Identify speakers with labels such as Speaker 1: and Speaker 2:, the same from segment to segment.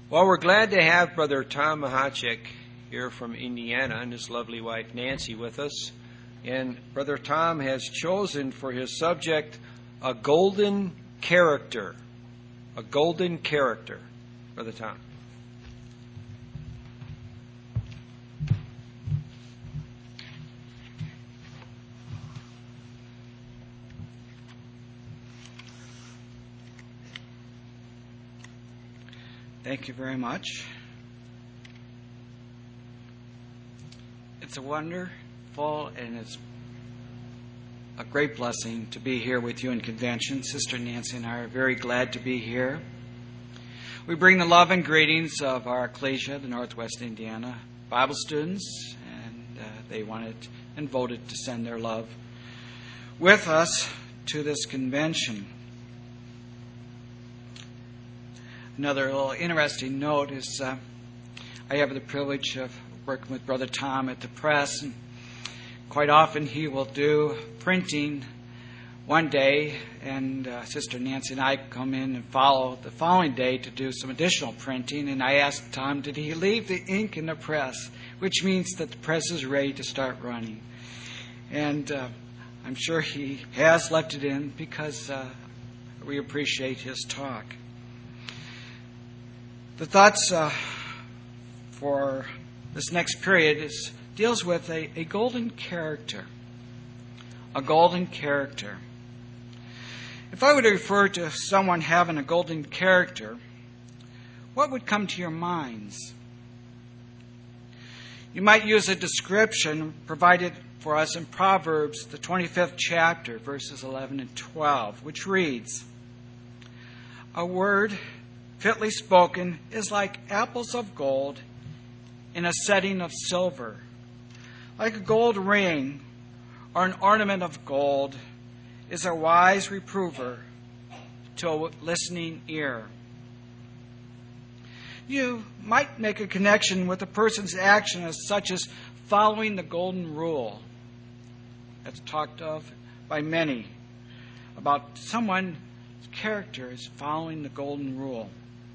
Speaker 1: Well, we're glad to have Brother Tom Mahachik here from Indiana and his lovely wife Nancy with us. And Brother Tom has chosen for his subject a golden character. A golden character. Brother Tom.
Speaker 2: Thank you very much. It's a wonderful and it's a great blessing to be here with you in convention. Sister Nancy and I are very glad to be here. We bring the love and greetings of our ecclesia, the Northwest Indiana Bible students, and they wanted and voted to send their love with us to this convention. Another little interesting note is I have the privilege of working with Brother Tom at the press, and quite often he will do printing one day, and Sister Nancy and I come in and follow the following day to do some additional printing. And I asked Tom, did he leave the ink in the press, which means that the press is ready to start running. And I'm sure he has left it in because we appreciate his talk. The thoughts for this next period deals with a golden character. A golden character. If I were to refer to someone having a golden character, what would come to your minds? You might use a description provided for us in Proverbs, the 25th chapter, verses 11 and 12, which reads, "A word fitly spoken is like apples of gold in a setting of silver. Like a gold ring or an ornament of gold is a wise reprover to a listening ear." You might make a connection with a person's action as such as following the golden rule. That's talked of by many about someone's character is following the golden rule.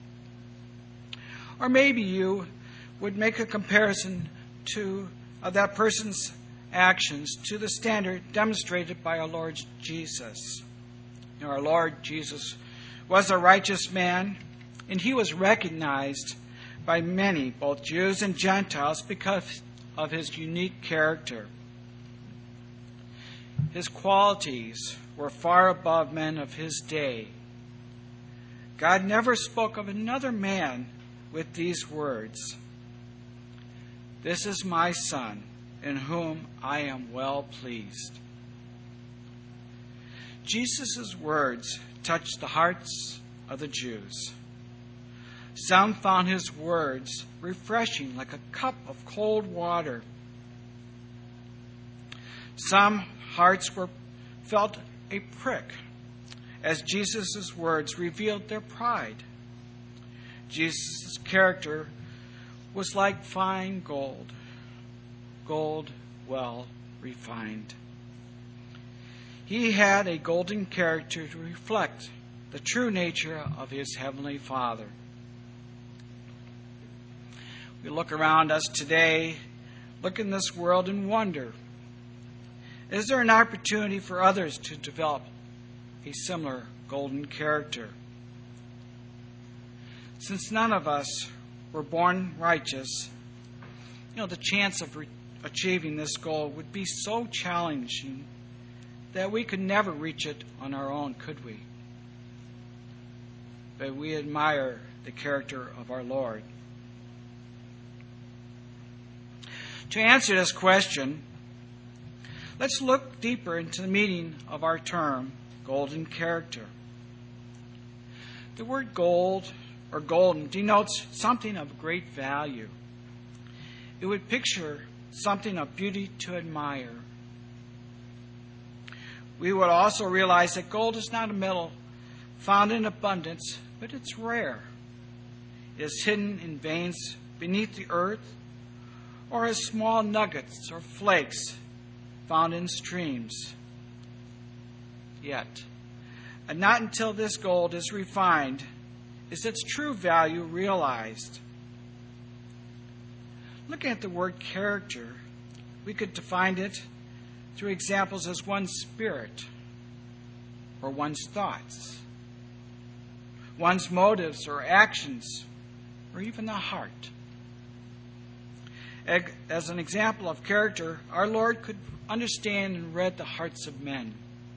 Speaker 2: Or maybe you would make a comparison of that person's actions to the standard demonstrated by our Lord Jesus. Our Lord Jesus was a righteous man, and he was recognized by many, both Jews and Gentiles, because of his unique character. His qualities were far above men of his day. God never spoke of another man with these words, "This is my Son, in whom I am well pleased." Jesus' words touched the hearts of the Jews. Some found his words refreshing like a cup of cold water. Some hearts felt a prick as Jesus' words revealed their pride. Jesus' character was like fine gold, gold well refined. He had a golden character to reflect the true nature of his heavenly Father. We look around us today, look in this world and wonder, is there an opportunity for others to develop a similar golden character? Since none of us were born righteous, the chance of achieving this goal would be so challenging that we could never reach it on our own, could we? But we admire the character of our Lord. To answer this question, let's look deeper into the meaning of our term, golden character. The word gold or golden denotes something of great value. It would picture something of beauty to admire. We would also realize that gold is not a metal found in abundance, but it's rare. It is hidden in veins beneath the earth, or as small nuggets or flakes found in streams. Yet, and not until this gold is refined is its true value realized. Looking at the word character, we could define it through examples as one's spirit or one's thoughts, one's motives or actions, or even the heart. As an example of character, our Lord could understand and read the hearts of men.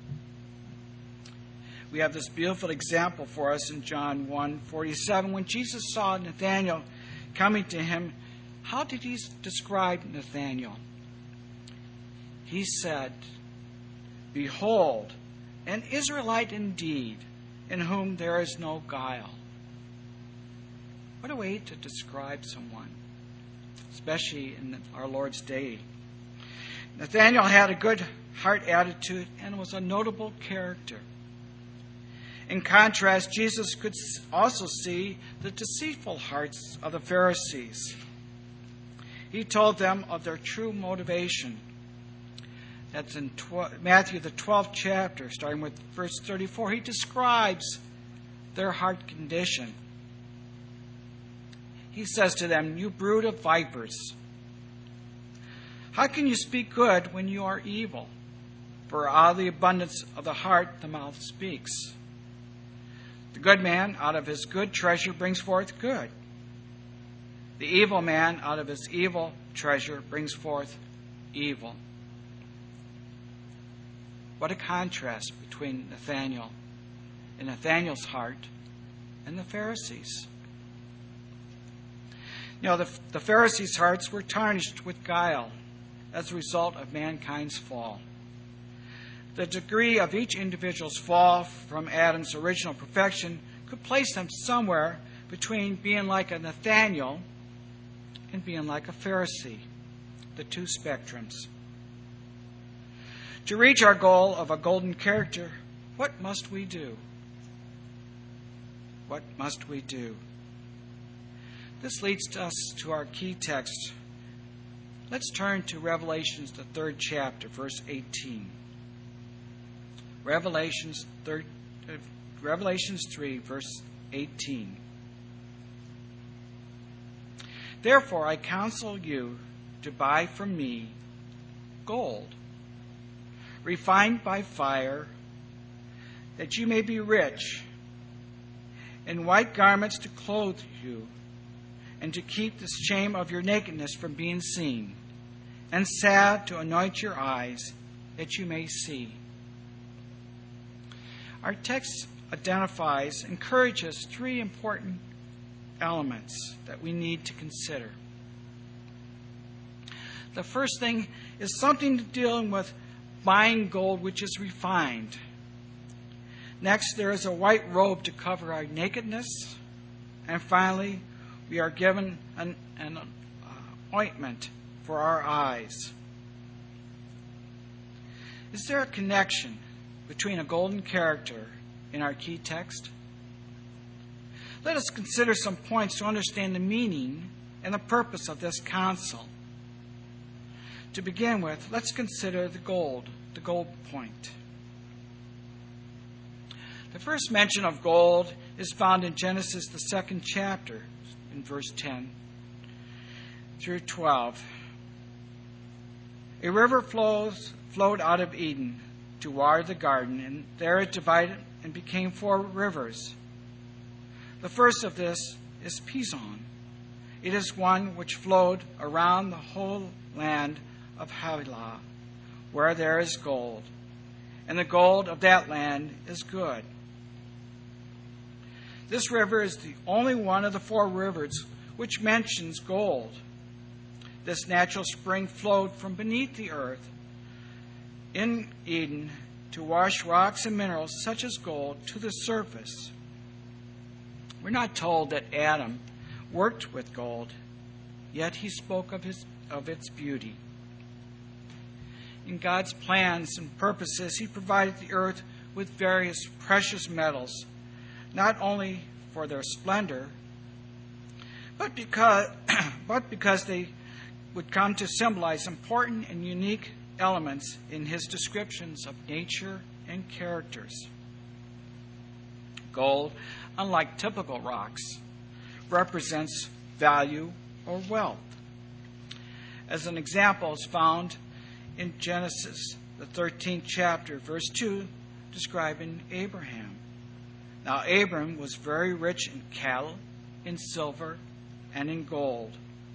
Speaker 2: We have this beautiful example for us in John 1:47. When Jesus saw Nathanael coming to him, how did he describe Nathanael? He said, "Behold, an Israelite indeed, in whom there is no guile." What a way to describe someone, especially in our Lord's day. Nathanael had a good heart attitude and was a notable character. In contrast, Jesus could also see the deceitful hearts of the Pharisees. He told them of their true motivation. That's in Matthew, the 12th chapter, starting with verse 34. He describes their heart condition. He says to them, "You brood of vipers, how can you speak good when you are evil? For out of the abundance of the heart the mouth speaks. The good man out of his good treasure brings forth good. The evil man out of his evil treasure brings forth evil." What a contrast between Nathanael and Nathanael's heart and the Pharisees. You know, the Pharisees' hearts were tarnished with guile as a result of mankind's fall. The degree of each individual's fall from Adam's original perfection could place them somewhere between being like a Nathanael and being like a Pharisee, the two spectrums. To reach our goal of a golden character, what must we do? What must we do? This leads us to our key text. Let's turn to Revelations, the 3rd chapter, verse 18. Revelations 3, verse 18. "Therefore I counsel you to buy from me gold, refined by fire, that you may be rich, and white garments to clothe you, and to keep the shame of your nakedness from being seen, and salve to anoint your eyes, that you may see." Our text encourages three important elements that we need to consider. The first thing is something dealing with buying gold which is refined. Next, there is a white robe to cover our nakedness. And finally, we are given an ointment for our eyes. Is there a connection between a golden character in our key text? Let us consider some points to understand the meaning and the purpose of this counsel. To begin with, let's consider the gold point. The first mention of gold is found in Genesis, the 2nd chapter, in verse 10 through 12. "A river flowed out of Eden to water the garden, and there it divided and became 4 rivers. The first of this is Pison. It is one which flowed around the whole land of Havilah, where there is gold, and the gold of that land is good. This river is the only one of the 4 rivers which mentions gold. This natural spring flowed from beneath the earth in Eden to wash rocks and minerals such as gold to the surface." We're not told that Adam worked with gold, yet he spoke of its beauty. In God's plans and purposes, he provided the earth with various precious metals, not only for their splendor, but because they would come to symbolize important and unique elements in his descriptions of nature and characters. Gold, unlike typical rocks, represents value or wealth. As an example is found in Genesis, the 13th chapter, verse 2, describing Abraham. Now Abram was very rich in cattle, in silver, and in gold.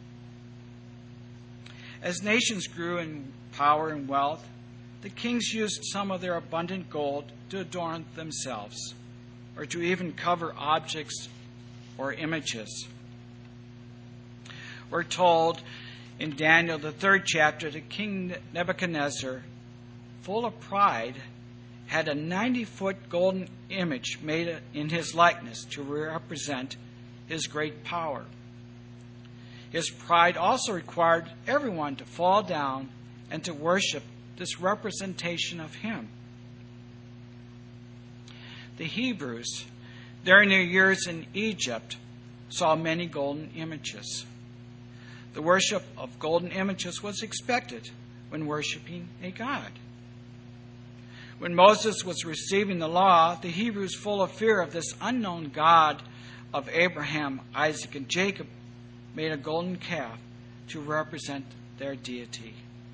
Speaker 2: As nations grew in power and wealth, the kings used some of their abundant gold to adorn themselves, or to even cover objects or images. We're told in Daniel, the 3rd chapter, that King Nebuchadnezzar, full of pride, had a 90-foot golden image made in his likeness to represent his great power. His pride also required everyone to fall down and to worship this representation of him. The Hebrews, during their years in Egypt, saw many golden images. The worship of golden images was expected when worshiping a god. When Moses was receiving the law, the Hebrews, full of fear of this unknown God of Abraham, Isaac, and Jacob, made a golden calf to represent their deity.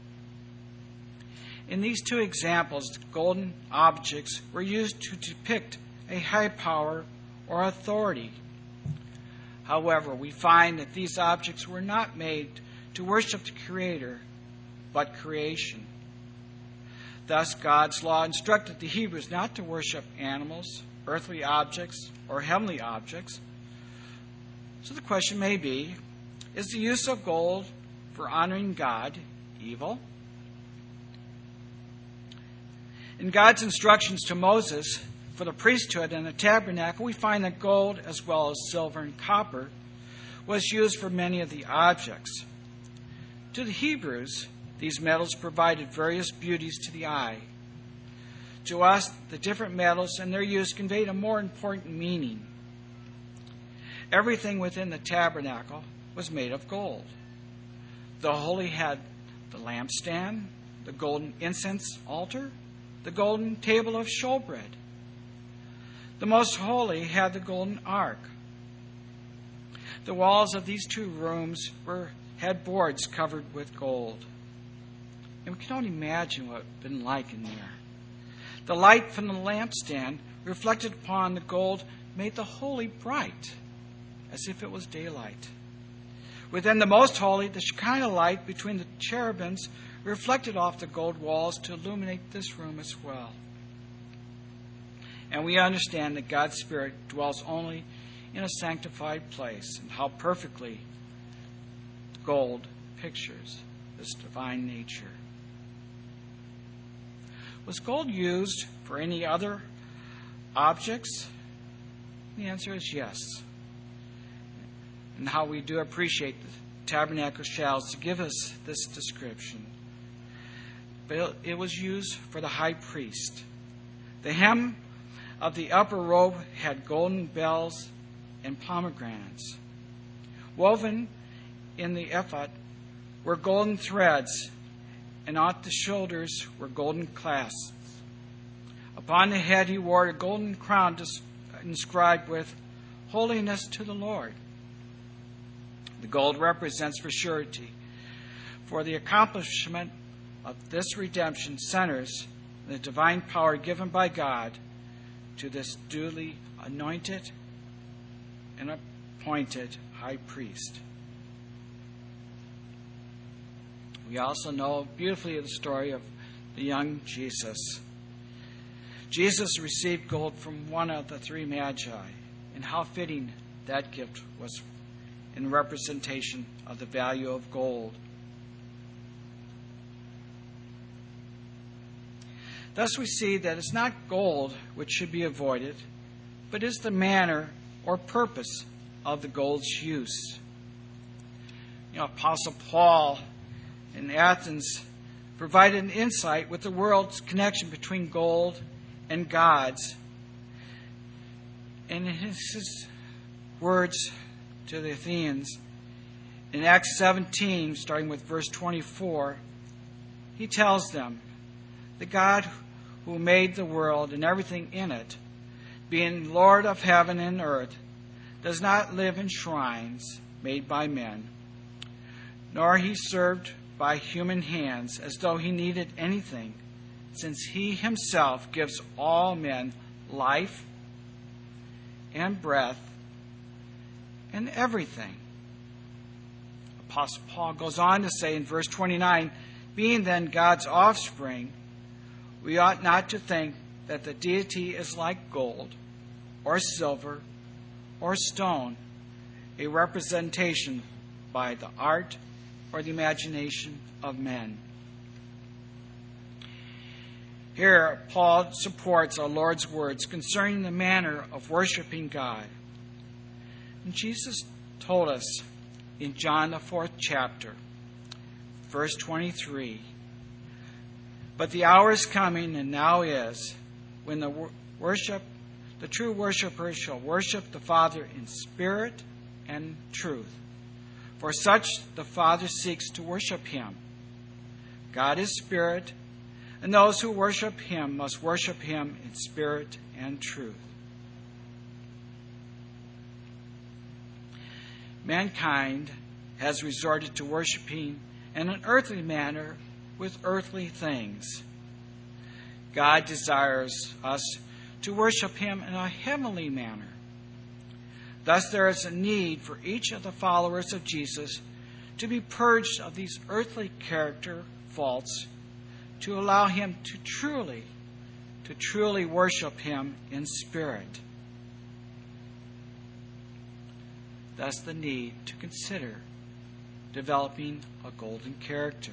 Speaker 2: In these two examples, golden objects were used to depict a high power or authority. However, we find that these objects were not made to worship the Creator, but creation. Thus, God's law instructed the Hebrews not to worship animals, earthly objects, or heavenly objects. So the question may be, is the use of gold for honoring God evil? In God's instructions to Moses for the priesthood and the tabernacle, we find that gold, as well as silver and copper, was used for many of the objects. To the Hebrews, these metals provided various beauties to the eye. To us, the different metals and their use conveyed a more important meaning. Everything within the tabernacle was made of gold. The holy had the lampstand, the golden incense altar, the golden table of showbread. The most holy had the golden ark. The walls of these two rooms had boards covered with gold. And we can only imagine what it would have been like in there. The light from the lampstand reflected upon the gold made the holy bright, as if it was daylight. Within the most holy, the Shekinah light between the cherubims reflected off the gold walls to illuminate this room as well. And we understand that God's Spirit dwells only in a sanctified place, and how perfectly gold pictures this divine nature. Was gold used for any other objects? The answer is yes. And how we do appreciate the tabernacle shells to give us this description. But it was used for the high priest. The hem of the upper robe had golden bells and pomegranates. Woven in the ephod were golden threads, and at the shoulders were golden clasps. Upon the head he wore a golden crown inscribed with "Holiness to the Lord." The gold represents for surety, for the accomplishment of this redemption centers in the divine power given by God to this duly anointed and appointed high priest. We also know beautifully the story of the young Jesus. Jesus received gold from one of the three magi, and how fitting that gift was in representation of the value of gold. Thus we see that it's not gold which should be avoided, but is the manner or purpose of the gold's use. Apostle Paul in Athens provided an insight with the world's connection between gold and God's. And in his words to the Athenians, in Acts 17, starting with verse 24, he tells them, "The God who made the world and everything in it being Lord of heaven and earth, does not live in shrines made by men, nor he served by human hands as though he needed anything, since he himself gives all men life and breath and everything. Apostle Paul goes on to say in verse 29, being then God's offspring, we ought not to think that the deity is like gold or silver or stone, a representation by the art or the imagination of men. Here, Paul supports our Lord's words concerning the manner of worshiping God. And Jesus told us in John the 4th chapter, verse 23, but the hour is coming, and now is, when the true worshipers shall worship the Father in spirit and truth. For such the Father seeks to worship him. God is spirit, and those who worship him must worship him in spirit and truth. Mankind has resorted to worshiping in an earthly manner with earthly things. God desires us to worship him in a heavenly manner. Thus, there is a need for each of the followers of Jesus to be purged of these earthly character faults, to allow him to truly worship him in spirit. Thus, the need to consider developing a golden character.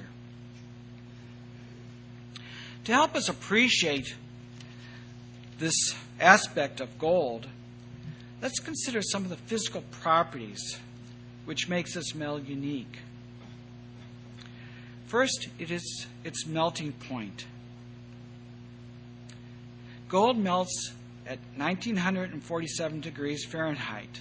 Speaker 2: To help us appreciate this aspect of gold, let's consider some of the physical properties which makes this metal unique. First, it is its melting point. Gold melts at 1947 degrees Fahrenheit,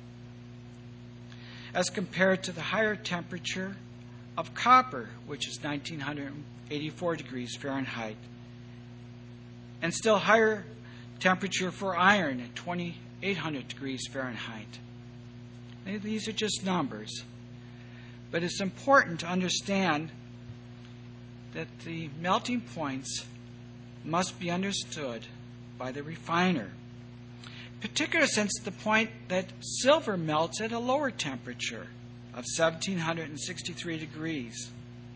Speaker 2: as compared to the higher temperature of copper, which is 1984 degrees Fahrenheit, and still higher temperature for iron at 2800 degrees Fahrenheit. These are just numbers, but it's important to understand that the melting points must be understood by the refiner, particularly since the point that silver melts at a lower temperature of 1763 degrees.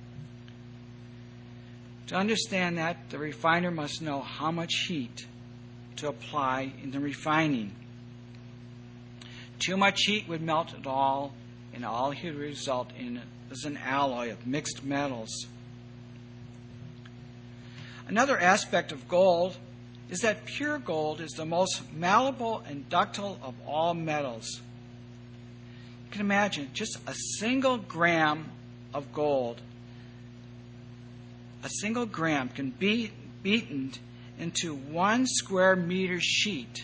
Speaker 2: To understand that, the refiner must know how much heat to apply in the refining. Too much heat would melt it all, and all it would result in is an alloy of mixed metals. Another aspect of gold is that pure gold is the most malleable and ductile of all metals. You can imagine just a single gram of gold. A single gram can be beaten into 1 square meter sheet.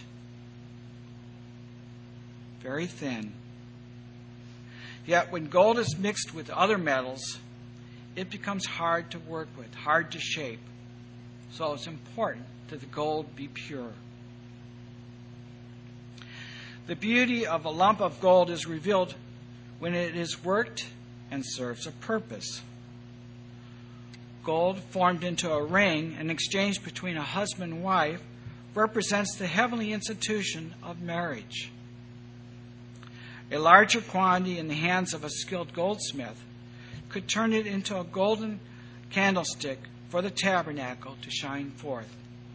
Speaker 2: Very thin. Yet when gold is mixed with other metals, it becomes hard to work with, hard to shape. So it's important that the gold be pure. The beauty of a lump of gold is revealed when it is worked and serves a purpose. Gold formed into a ring and exchanged between a husband and wife represents the heavenly institution of marriage. A larger quantity in the hands of a skilled goldsmith could turn it into a golden candlestick for the tabernacle to shine forth.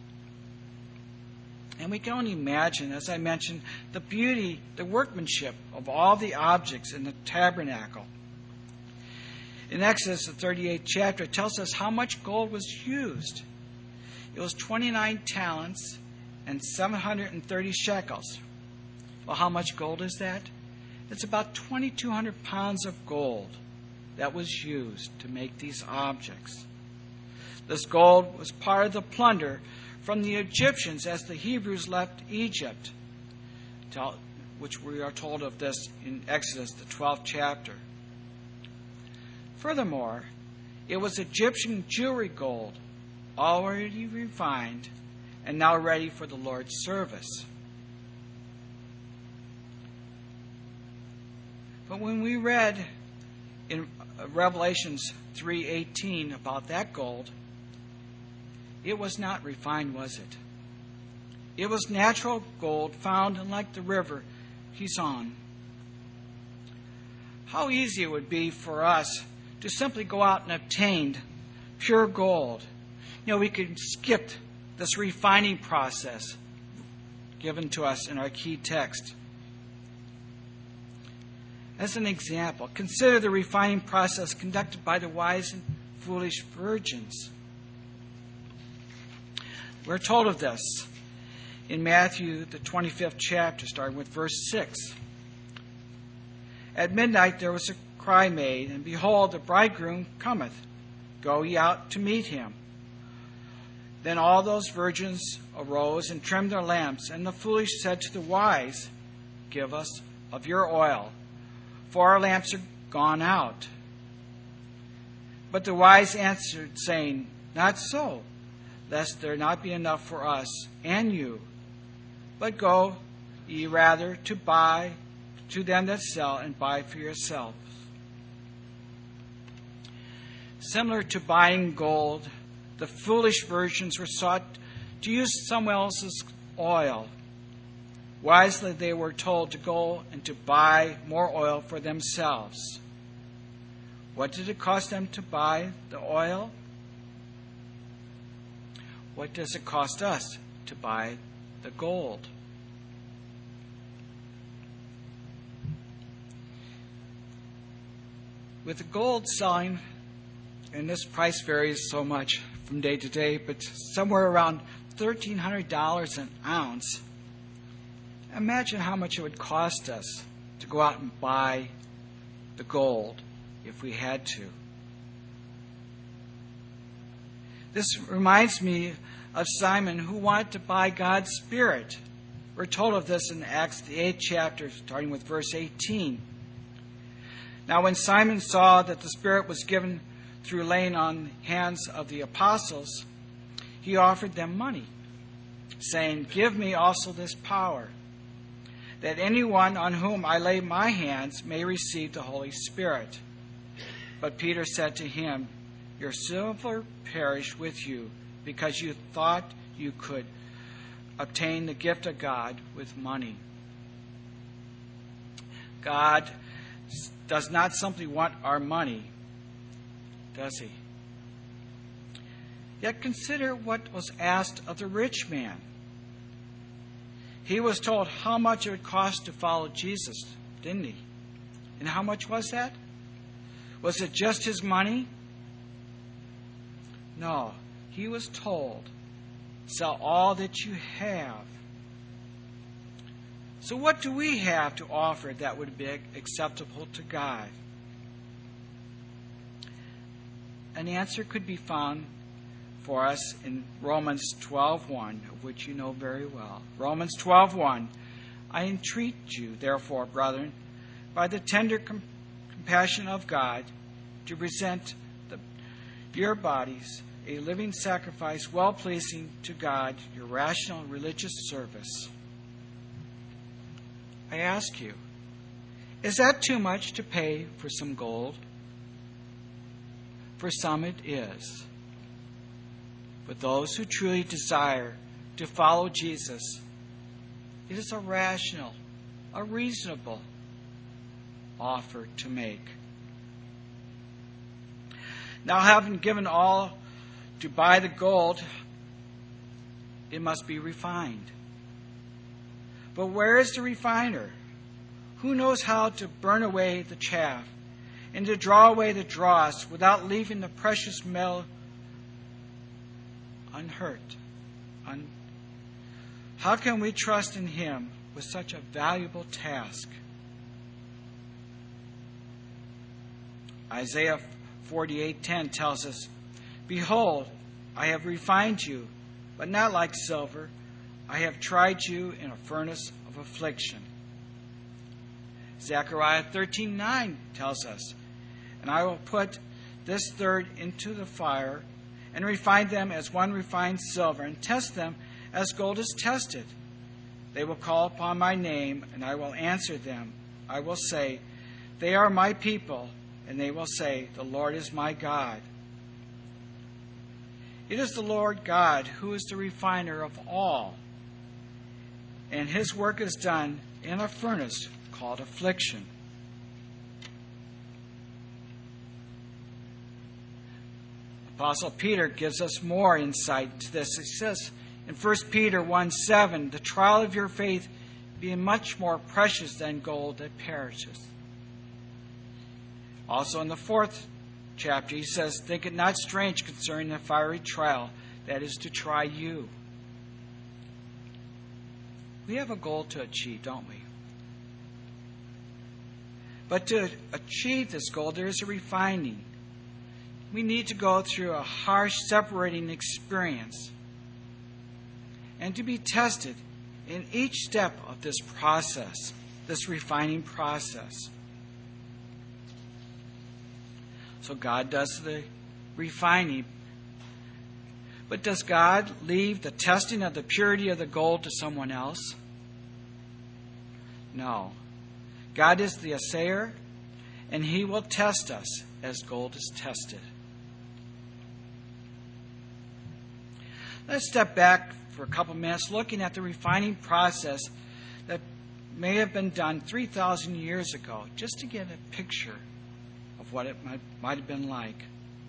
Speaker 2: And we can only imagine, as I mentioned, the beauty, the workmanship of all the objects in the tabernacle. In Exodus, the 38th chapter, it tells us how much gold was used. It was 29 talents and 730 shekels. Well, how much gold is that? It's about 2,200 pounds of gold that was used to make these objects. This gold was part of the plunder from the Egyptians as the Hebrews left Egypt, which we are told of this in Exodus, the 12th chapter. Furthermore, it was Egyptian jewelry gold, already refined and now ready for the Lord's service. But when we read in Revelations 3:18 about that gold, it was not refined, was it? It was natural gold found in like the river Kishon. How easy it would be for us to simply go out and obtain pure gold. We could skip this refining process given to us in our key text. As an example, consider the refining process conducted by the wise and foolish virgins. We're told of this in Matthew, the 25th chapter, starting with verse 6. At midnight there was a cry made, and behold, the bridegroom cometh. Go ye out to meet him. Then all those virgins arose and trimmed their lamps. And the foolish said to the wise, Give us of your oil, for our lamps are gone out. But the wise answered, saying, Not so, lest there not be enough for us and you. But go ye rather to buy to them that sell, and buy for yourselves. Similar to buying gold, the foolish virgins were sought to use someone else's oil. Wisely they were told to go and to buy more oil for themselves. What did it cost them to buy the oil? What does it cost us to buy the gold? With the gold selling, and this price varies so much from day to day, but somewhere around $1,300 an ounce, imagine how much it would cost us to go out and buy the gold if we had to. This reminds me of Simon, who wanted to buy God's Spirit. We're told of this in Acts, the 8th chapter, starting with verse 18. Now when Simon saw that the Spirit was given through laying on hands of the apostles, he offered them money, saying, Give me also this power, that anyone on whom I lay my hands may receive the Holy Spirit. But Peter said to him, Your silver perish with you, because you thought you could obtain the gift of God with money. God does not simply want our money, does he? Yet consider what was asked of the rich man. He was told how much it would cost to follow Jesus, didn't he? And how much was that? Was it just his money? No. He was told, sell all that you have. So what do we have to offer that would be acceptable to God? An answer could be found for us in Romans 12:1, of which you know very well. Romans 12:1, I entreat you, therefore, brethren, by the tender compassion of God, to present your bodies a living sacrifice, well-pleasing to God, your rational religious service. I ask you, is that too much to pay for some gold? For some it is. But those who truly desire to follow Jesus, it is a rational, a reasonable offer to make. Now, having given all to buy the gold, it must be refined. But where is the refiner? Who knows how to burn away the chaff and to draw away the dross without leaving the precious metal unhurt? How can we trust in him with such a valuable task? Isaiah 48:10 tells us, Behold, I have refined you, but not like silver. I have tried you in a furnace of affliction. Zechariah 13:9 tells us, And I will put this third into the fire, and refine them as one refines silver, and test them as gold is tested. They will call upon my name, and I will answer them. I will say, They are my people, and they will say, the Lord is my God. It is the Lord God who is the refiner of all, and his work is done in a furnace called affliction. Apostle Peter gives us more insight into this. He says in 1 Peter 1:7, the trial of your faith being much more precious than gold that perishes. Also in the 4th chapter, he says, think it not strange concerning the fiery trial that is to try you. We have a goal to achieve, don't we? But to achieve this goal, there is a refining. We need to go through a harsh separating experience and to be tested in each step of this process, this refining process. So God does the refining. But does God leave the testing of the purity of the gold to someone else? No. God is the assayer, and he will test us as gold is tested. Let's step back for a couple minutes looking at the refining process that may have been done 3,000 years ago, just to get a picture of what it might have been like.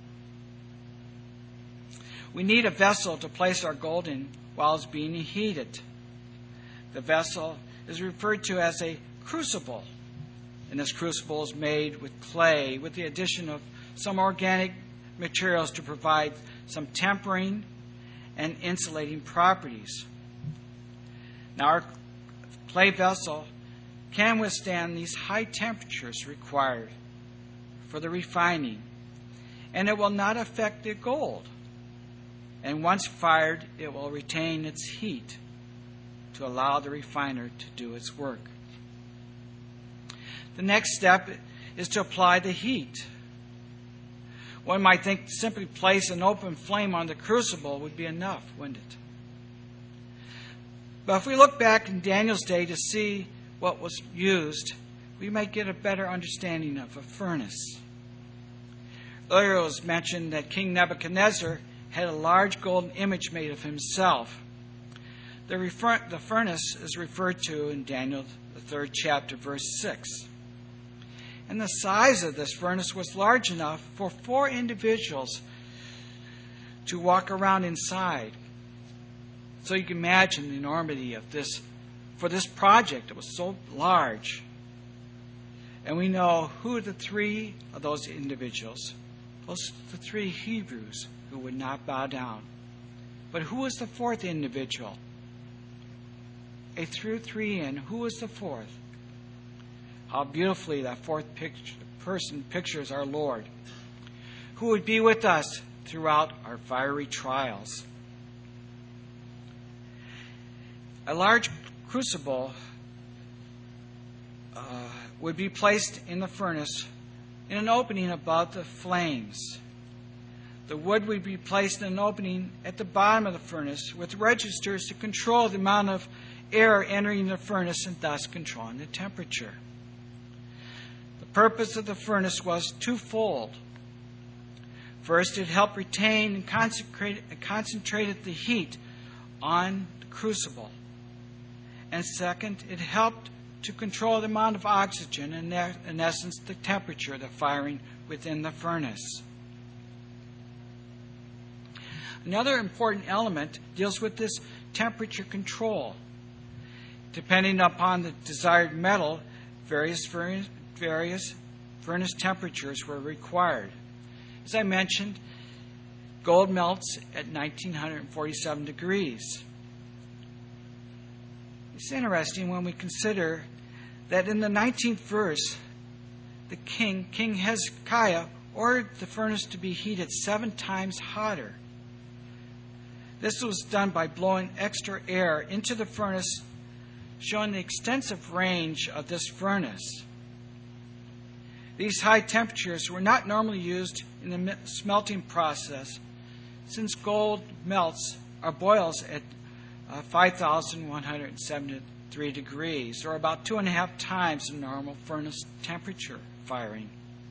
Speaker 2: We need a vessel to place our gold in while it's being heated. The vessel is referred to as a crucible, and this crucible is made with clay with the addition of some organic materials to provide some tempering and insulating properties. Now, our clay vessel can withstand these high temperatures required for the refining, and it will not affect the gold. And once fired, it will retain its heat to allow the refiner to do its work. The next step is to apply the heat. One might think simply place an open flame on the crucible would be enough, wouldn't it? But if we look back in Daniel's day to see what was used, we might get a better understanding of a furnace. Earlier it was mentioned that King Nebuchadnezzar had a large golden image made of himself. The furnace is referred to in Daniel, the 3rd chapter, verse 6. And the size of this furnace was large enough for 4 individuals to walk around inside. So you can imagine the enormity of this. For this project, it was so large. And we know who the 3 of those individuals, the 3 Hebrews who would not bow down. But who was the 4th individual? A through 3 in. Who was the 4th? How beautifully that 4th person pictures our Lord, who would be with us throughout our fiery trials. A large crucible would be placed in the furnace in an opening above the flames. The wood would be placed in an opening at the bottom of the furnace with registers to control the amount of air entering the furnace and thus controlling the temperature. The purpose of the furnace was twofold. First, it helped retain and concentrated the heat on the crucible. And second, it helped to control the amount of oxygen and, in essence, the temperature of the firing within the furnace. Another important element deals with this temperature control. Depending upon the desired metal, various furnace temperatures were required. As I mentioned, gold melts at 1947 degrees. It's interesting when we consider that in the 19th verse, the King Hezekiah, ordered the furnace to be heated 7 times hotter. This was done by blowing extra air into the furnace, showing the extensive range of this furnace. These high temperatures were not normally used in the smelting process, since gold melts or boils at 5,170 3 degrees, or about 2.5 times the normal furnace temperature firing.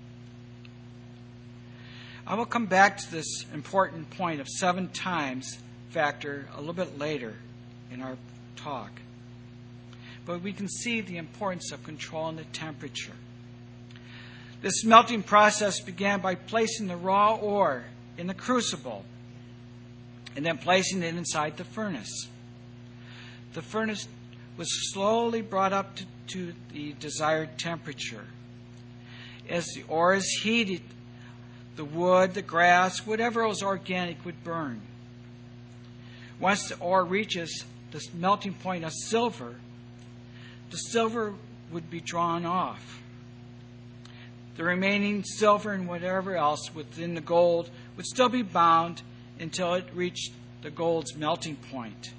Speaker 2: I will come back to this important point of 7 times factor a little bit later in our talk. But we can see the importance of controlling the temperature. This melting process began by placing the raw ore in the crucible and then placing it inside the furnace. The furnace was slowly brought up to the desired temperature. As the ore is heated, the wood, the grass, whatever was organic would burn. Once the ore reaches the melting point of silver, the silver would be drawn off. The remaining silver and whatever else within the gold would still be bound until it reached the gold's melting point.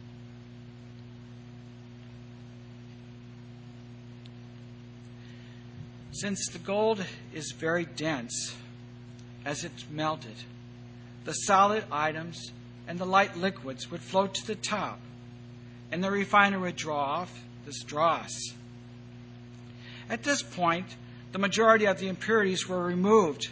Speaker 2: Since the gold is very dense, as it's melted, the solid items and the light liquids would float to the top, and the refiner would draw off this dross. At this point, the majority of the impurities were removed.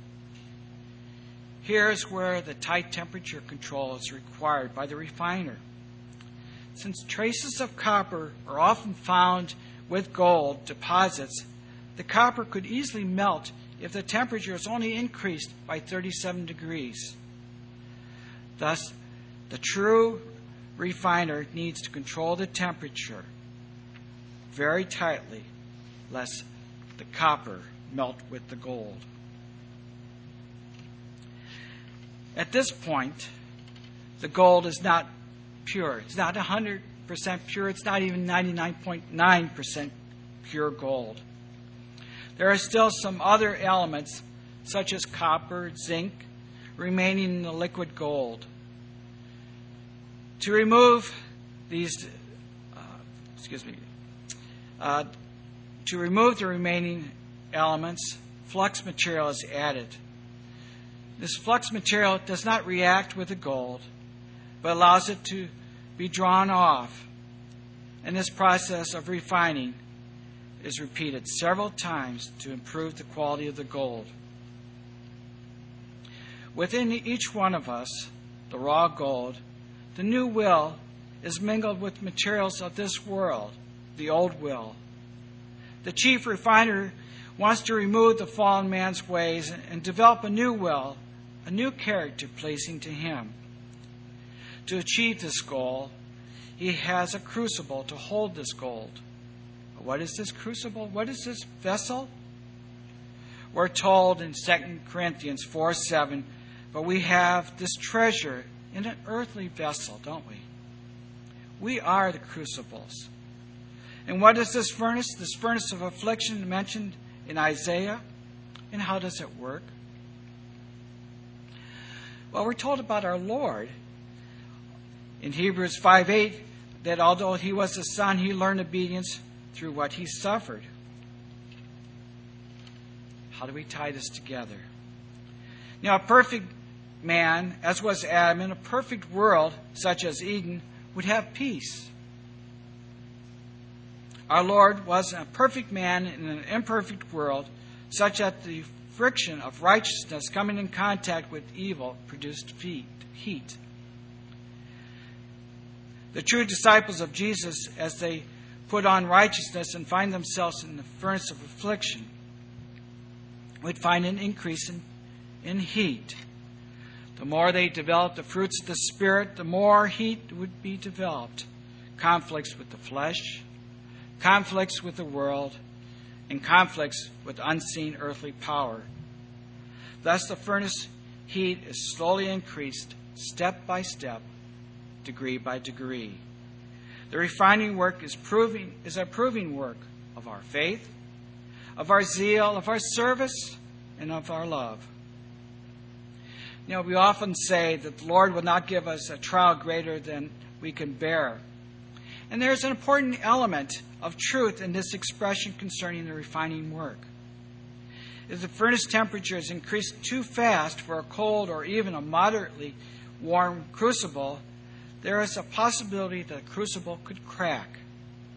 Speaker 2: Here's where the tight temperature control is required by the refiner. Since traces of copper are often found with gold deposits, the copper could easily melt if the temperature is only increased by 37 degrees. Thus, the true refiner needs to control the temperature very tightly, lest the copper melt with the gold. At this point, the gold is not pure. It's not 100% pure. It's not even 99.9% pure gold. There are still some other elements, such as copper, zinc, remaining in the liquid gold. To remove these, to remove the remaining elements, flux material is added. This flux material does not react with the gold, but allows it to be drawn off. And this process of refining is repeated several times to improve the quality of the gold. Within each one of us, the raw gold, the new will is mingled with materials of this world, the old will. The chief refiner wants to remove the fallen man's ways and develop a new will, a new character pleasing to him. To achieve this goal, he has a crucible to hold this gold. What is this crucible? What is this vessel? We're told in 2 Corinthians 4:7, but we have this treasure in an earthly vessel, don't we? We are the crucibles. And what is this furnace? This furnace of affliction mentioned in Isaiah? And how does it work? Well, we're told about our Lord in Hebrews 5:8 that although he was a son, he learned obedience through what he suffered. How do we tie this together? Now, a perfect man, as was Adam, in a perfect world, such as Eden, would have peace. Our Lord was a perfect man in an imperfect world, such that the friction of righteousness coming in contact with evil produced heat. The true disciples of Jesus, as they put on righteousness and find themselves in the furnace of affliction, would find an increase in heat. The more they developed the fruits of the Spirit, the more heat would be developed. Conflicts with the flesh, conflicts with the world, and conflicts with unseen earthly power. Thus the furnace heat is slowly increased, step by step, degree by degree. The refining work is a proving work of our faith, of our zeal, of our service, and of our love. You know, we often say that the Lord will not give us a trial greater than we can bear. And there's an important element of truth in this expression concerning the refining work. If the furnace temperature is increased too fast for a cold or even a moderately warm crucible, there is a possibility that the crucible could crack.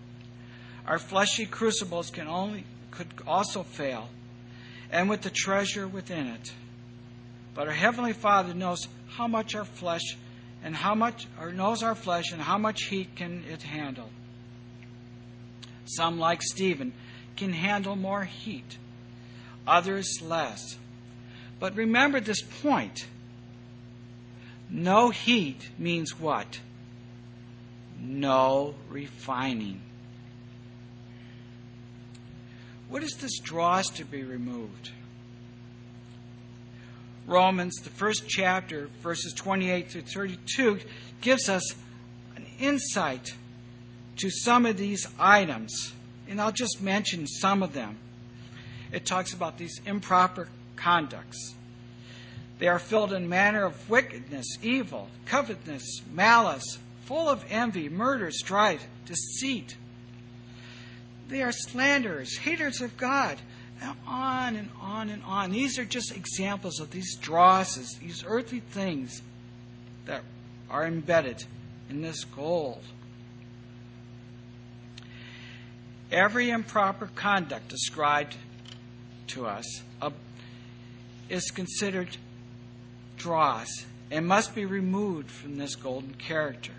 Speaker 2: Our fleshly crucibles could also fail, and with the treasure within it. But our Heavenly Father knows how much our flesh and how much heat can it handle. Some, like Stephen, can handle more heat, others less. But remember this point. No heat means what? No refining. What is this dross to be removed? Romans, the first chapter, verses 28 through 32, gives us an insight to some of these items. And I'll just mention some of them. It talks about these improper conducts. They are filled in manner of wickedness, evil, covetousness, malice, full of envy, murder, strife, deceit. They are slanderers, haters of God, and on and on and on. These are just examples of these drosses, these earthly things that are embedded in this gold. Every improper conduct described to us is considered dross and must be removed from this golden character.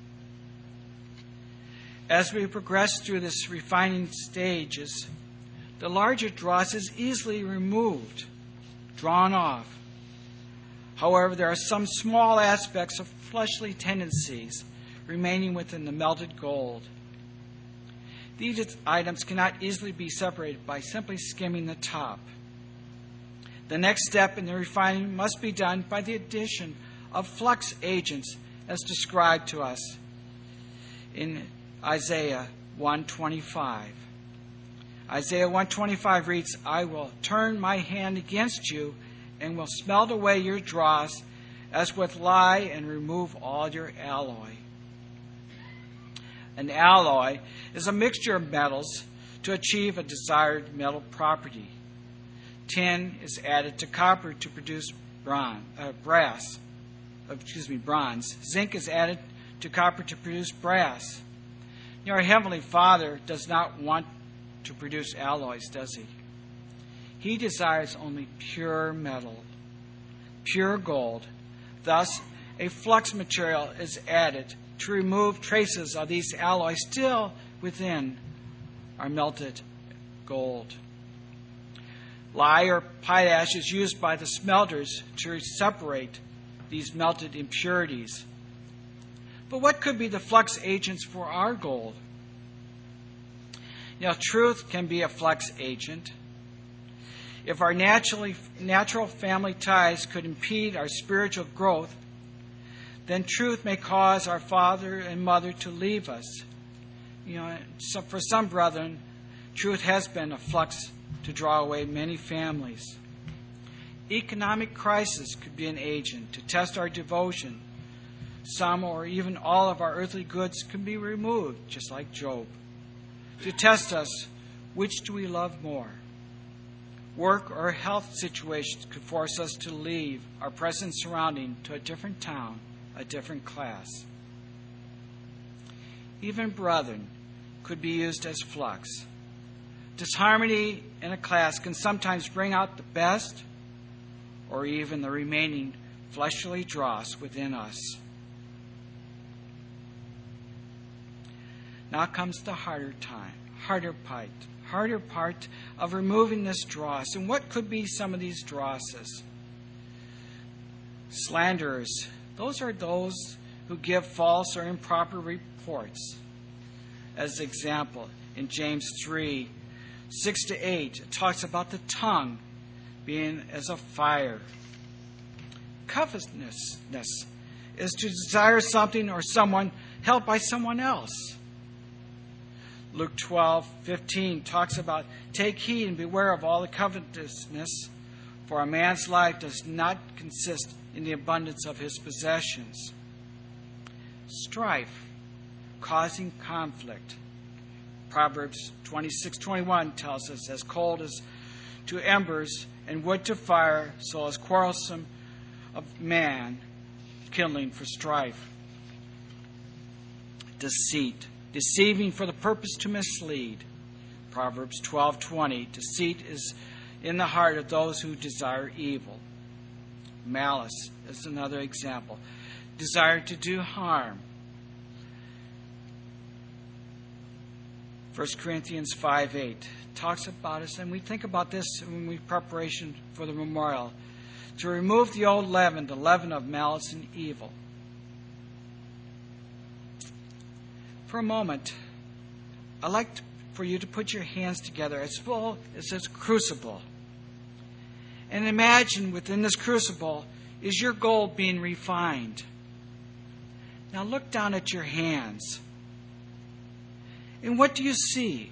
Speaker 2: As we progress through this refining stages, the larger dross is easily removed, drawn off. However, there are some small aspects of fleshly tendencies remaining within the melted gold. These items cannot easily be separated by simply skimming the top. The next step in the refining must be done by the addition of flux agents as described to us in Isaiah 1:25. Isaiah 1:25 reads, I will turn my hand against you and will smelt away your dross as with lye and remove all your alloy. An alloy is a mixture of metals to achieve a desired metal property. Tin is added to copper to produce bronze. Zinc is added to copper to produce brass. Our Heavenly Father does not want to produce alloys, does He? He desires only pure metal, pure gold. Thus, a flux material is added to remove traces of these alloys still within our melted gold. Lye or potash is used by the smelters to separate these melted impurities. But what could be the flux agents for our gold? Truth can be a flux agent. If our natural family ties could impede our spiritual growth, then truth may cause our father and mother to leave us. So for some brethren, truth has been a flux to draw away many families. Economic crisis could be an agent to test our devotion. Some or even all of our earthly goods can be removed, just like Job, to test us, which do we love more? Work or health situations could force us to leave our present surrounding to a different town, a different class. Even brethren could be used as flux. Disharmony in a class can sometimes bring out the best or even the remaining fleshly dross within us. Now comes the harder part of removing this dross. And what could be some of these drosses? Slanderers. Those are those who give false or improper reports. As example, in James 3:6-8, it talks about the tongue being as a fire. Covetousness is to desire something or someone held by someone else. Luke 12:15 talks about, take heed and beware of all the covetousness, for a man's life does not consist in the abundance of his possessions. Strife, causing conflict. Proverbs 26:21 tells us, as cold as to embers and wood to fire, so is quarrelsome of man kindling for strife. Deceit. deceiving for the purpose to mislead. Proverbs 12:20, deceit is in the heart of those who desire evil. Malice is another example. Desire to do harm. 1 Corinthians 5:8 talks about us, and we think about this when we preparation for the memorial, to remove the old leaven, the leaven of malice and evil. For a moment, I'd like for you to put your hands together as full as this crucible. And imagine within this crucible is your gold being refined. Now look down at your hands. And what do you see?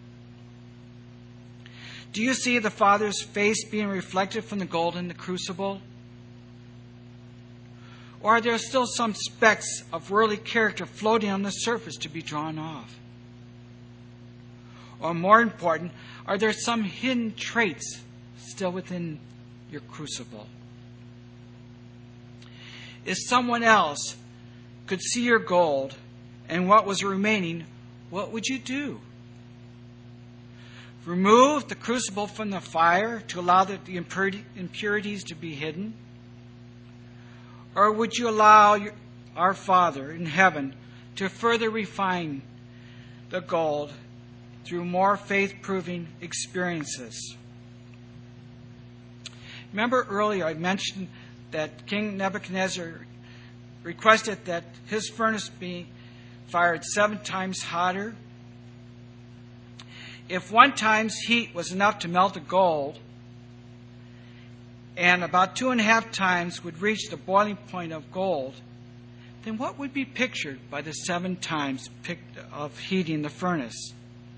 Speaker 2: Do you see the Father's face being reflected from the gold in the crucible? Or are there still some specks of worldly character floating on the surface to be drawn off? Or more important, are there some hidden traits still within your crucible? If someone else could see your gold and what was remaining, what would you do? Remove the crucible from the fire to allow the impurities to be hidden? Or would you allow our Father in heaven to further refine the gold through more faith-proving experiences? Remember earlier I mentioned that King Nebuchadnezzar requested that his furnace be fired 7 times hotter. If 1 time's heat was enough to melt the gold, and about 2.5 times would reach the boiling point of gold, then what would be pictured by the 7 times of heating the furnace?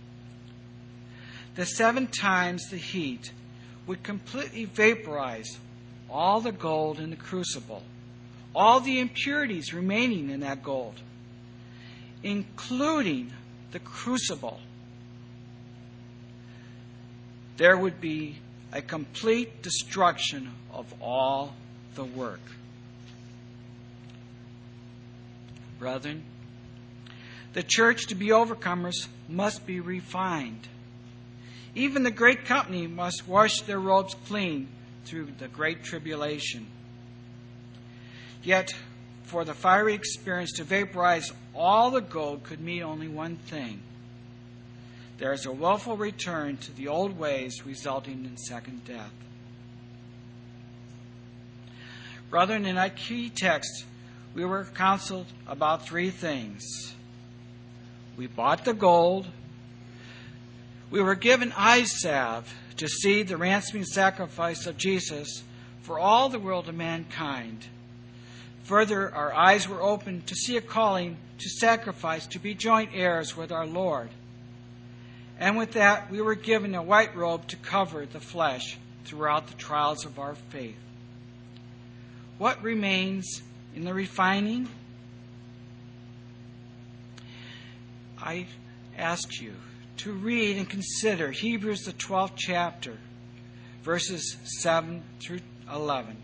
Speaker 2: The 7 times the heat would completely vaporize all the gold in the crucible, all the impurities remaining in that gold, including the crucible. There would be a complete destruction of all the work. Brethren, the church, to be overcomers, must be refined. Even the great company must wash their robes clean through the great tribulation. Yet, for the fiery experience to vaporize all the gold could mean only one thing. There is a willful return to the old ways, resulting in second death. Brethren, in our key text, we were counseled about 3 things. We bought the gold. We were given eye salve to see the ransoming sacrifice of Jesus for all the world of mankind. Further, our eyes were opened to see a calling to sacrifice, to be joint heirs with our Lord. And with that, we were given a white robe to cover the flesh throughout the trials of our faith. What remains in the refining? I ask you to read and consider Hebrews, the 12th chapter, verses 7 through 11.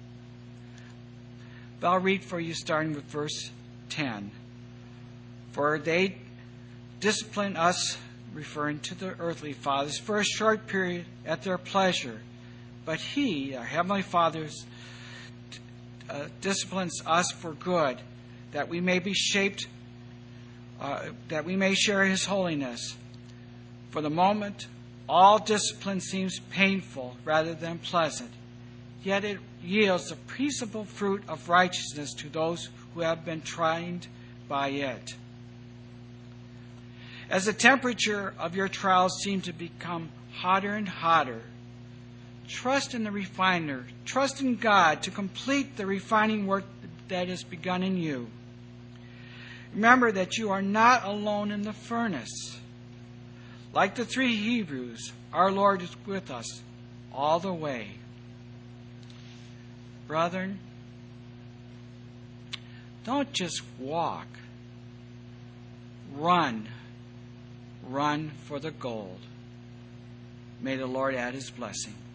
Speaker 2: I'll read for you starting with verse 10. For they discipline us, referring to the earthly fathers, for a short period at their pleasure. But He, our Heavenly Father, disciplines us for good, that we may be shaped, that we may share His holiness. For the moment, all discipline seems painful rather than pleasant, yet it yields the peaceable fruit of righteousness to those who have been trained by it. As the temperature of your trials seems to become hotter and hotter, trust in the refiner. Trust in God to complete the refining work that is begun in you. Remember that you are not alone in the furnace. Like the 3 Hebrews, our Lord is with us all the way. Brethren, don't just walk. Run. Run for the gold. May the Lord add His blessing.